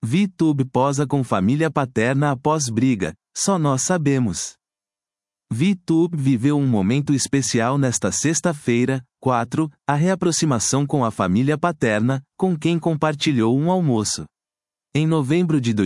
VTube posa com família paterna após briga, só nós sabemos. VTube viveu um momento especial nesta sexta-feira, 4, a reaproximação com a família paterna, com quem compartilhou um almoço. Em novembro de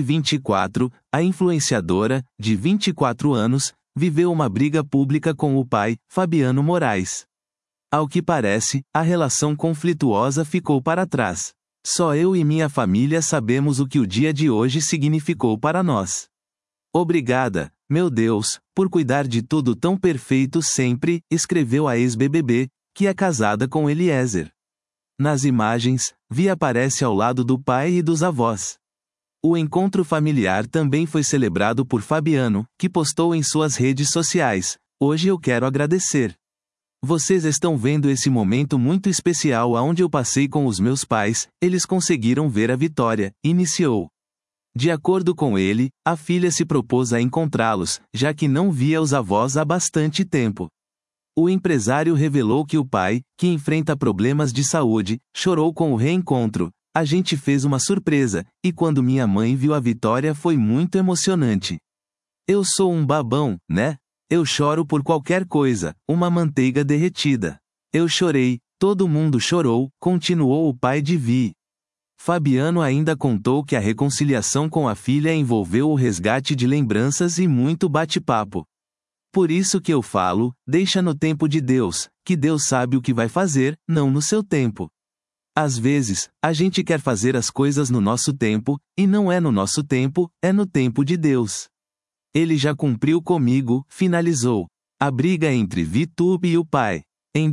2024, a influenciadora, de 24 anos, viveu uma briga pública com o pai, Fabiano Moraes. Ao que parece, a relação conflituosa ficou para trás. Só eu e minha família sabemos o que o dia de hoje significou para nós. Obrigada, meu Deus, por cuidar de tudo tão perfeito sempre, escreveu a ex-BBB, que é casada com Eliezer. Nas imagens, Vi aparece ao lado do pai e dos avós. O encontro familiar também foi celebrado por Fabiano, que postou em suas redes sociais: "Hoje eu quero agradecer. Vocês estão vendo esse momento muito especial aonde eu passei com os meus pais, eles conseguiram ver a vitória", iniciou. De acordo com ele, a filha se propôs a encontrá-los, já que não via os avós há bastante tempo. O empresário revelou que o pai, que enfrenta problemas de saúde, chorou com o reencontro. "A gente fez uma surpresa, e quando minha mãe viu a vitória foi muito emocionante. Eu sou um babão, né? Eu choro por qualquer coisa, uma manteiga derretida. Eu chorei, todo mundo chorou", continuou o pai de Vi. Fabiano ainda contou que a reconciliação com a filha envolveu o resgate de lembranças e muito bate-papo. "Por isso que eu falo, deixa no tempo de Deus, que Deus sabe o que vai fazer, não no seu tempo. Às vezes, a gente quer fazer as coisas no nosso tempo, e não é no nosso tempo, é no tempo de Deus. Ele já cumpriu comigo", finalizou. A briga entre VTube e o pai. Em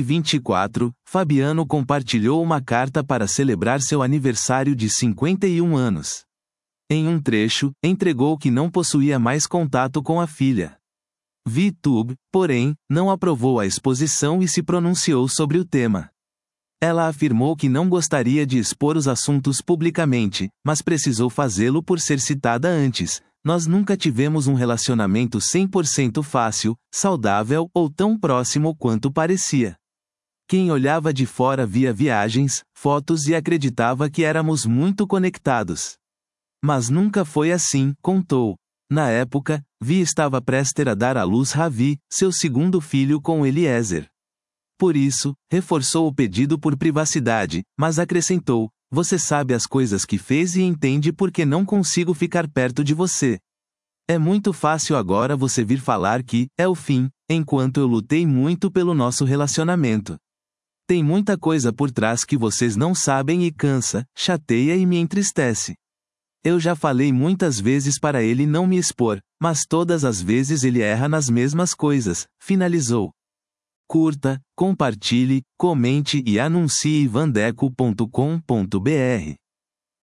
2024, Fabiano compartilhou uma carta para celebrar seu aniversário de 51 anos. Em um trecho, entregou que não possuía mais contato com a filha. VTube, porém, não aprovou a exposição e se pronunciou sobre o tema. Ela afirmou que não gostaria de expor os assuntos publicamente, mas precisou fazê-lo por ser citada antes. "Nós nunca tivemos um relacionamento 100% fácil, saudável ou tão próximo quanto parecia. Quem olhava de fora via viagens, fotos e acreditava que éramos muito conectados. Mas nunca foi assim", contou. Na época, Vi estava prestes a dar à luz Ravi, seu segundo filho com Eliezer. Por isso, reforçou o pedido por privacidade, mas acrescentou: "Você sabe as coisas que fez e entende por que não consigo ficar perto de você. É muito fácil agora você vir falar que é o fim, enquanto eu lutei muito pelo nosso relacionamento. Tem muita coisa por trás que vocês não sabem e cansa, chateia e me entristece. Eu já falei muitas vezes para ele não me expor, mas todas as vezes ele erra nas mesmas coisas", finalizou. Curta, compartilhe, comente e anuncie vandeco.com.br.